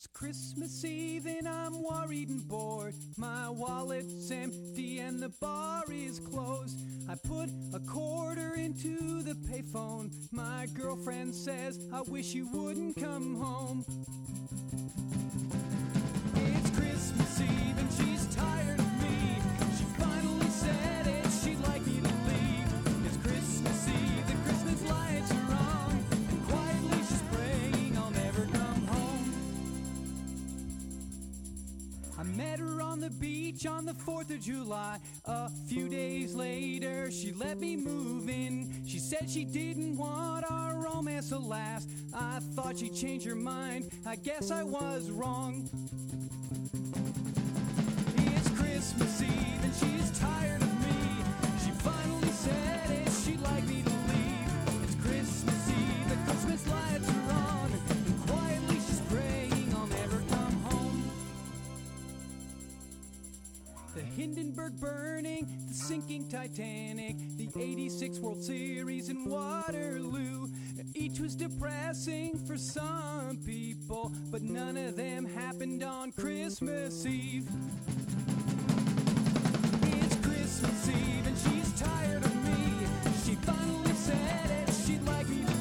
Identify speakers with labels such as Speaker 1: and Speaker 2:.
Speaker 1: It's Christmas Eve and I'm worried and bored. My wallet's empty and the bar is closed. I put a quarter into the payphone. My girlfriend says, I wish you wouldn't come home. It's Christmas Eve and she's tired of me. She finally said it, she'd like me to leave. It's Christmas Eve, the Christmas lights are on, and quietly she's praying I'll never come home. I met her on the beach on the 4th of July. A few days later, she let me move in. She said she didn't want our romance to last. I thought she'd change her mind. I guess I was wrong. It's Christmas Eve and she's tired of me. She finally said it, she'd like me to leave. It's Christmas Eve, the Christmas lights are on, and quietly she's praying I'll never come home. The Hindenburg burning, the sinking Titanic, the 86 World Series in Waterloo. Each was depressing for some people, but none of them happened on Christmas Eve. It's Christmas Eve and she's tired of me. She finally said it, she'd like me to